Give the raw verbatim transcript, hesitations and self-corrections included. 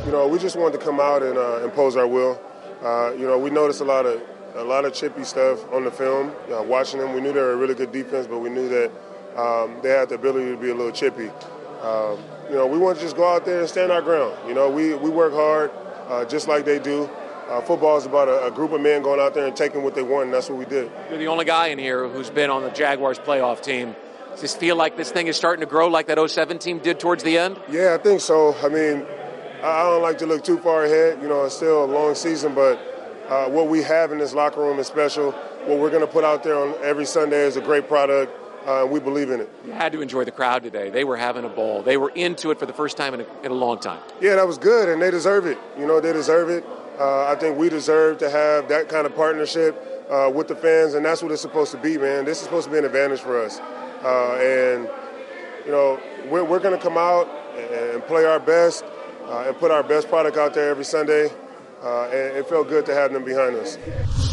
you know, we just wanted to come out and uh, impose our will. Uh, you know, we noticed a lot of a lot of chippy stuff on the film. Uh, watching them, we knew they were a really good defense, but we knew that um, they had the ability to be a little chippy. Um, you know, we want to just go out there and stand our ground. You know, we, we work hard uh, just like they do. Uh, football is about a, a group of men going out there and taking what they want, and that's what we did. You're the only guy in here who's been on the Jaguars playoff team. Does this feel like this thing is starting to grow like that oh seven team did towards the end? Yeah, I think so. I mean, I don't like to look too far ahead. You know, it's still a long season, but uh, what we have in this locker room is special. What we're going to put out there on every Sunday is a great product. Uh, we believe in it. You had to enjoy the crowd today. They were having a ball. They were into it for the first time in a, in a long time. Yeah, that was good, and they deserve it. You know, they deserve it. Uh, I think we deserve to have that kind of partnership uh, with the fans, and that's what it's supposed to be, man. This is supposed to be an advantage for us. Uh, and, you know, we're, we're going to come out and play our best uh, and put our best product out there every Sunday, uh, and it felt good to have them behind us.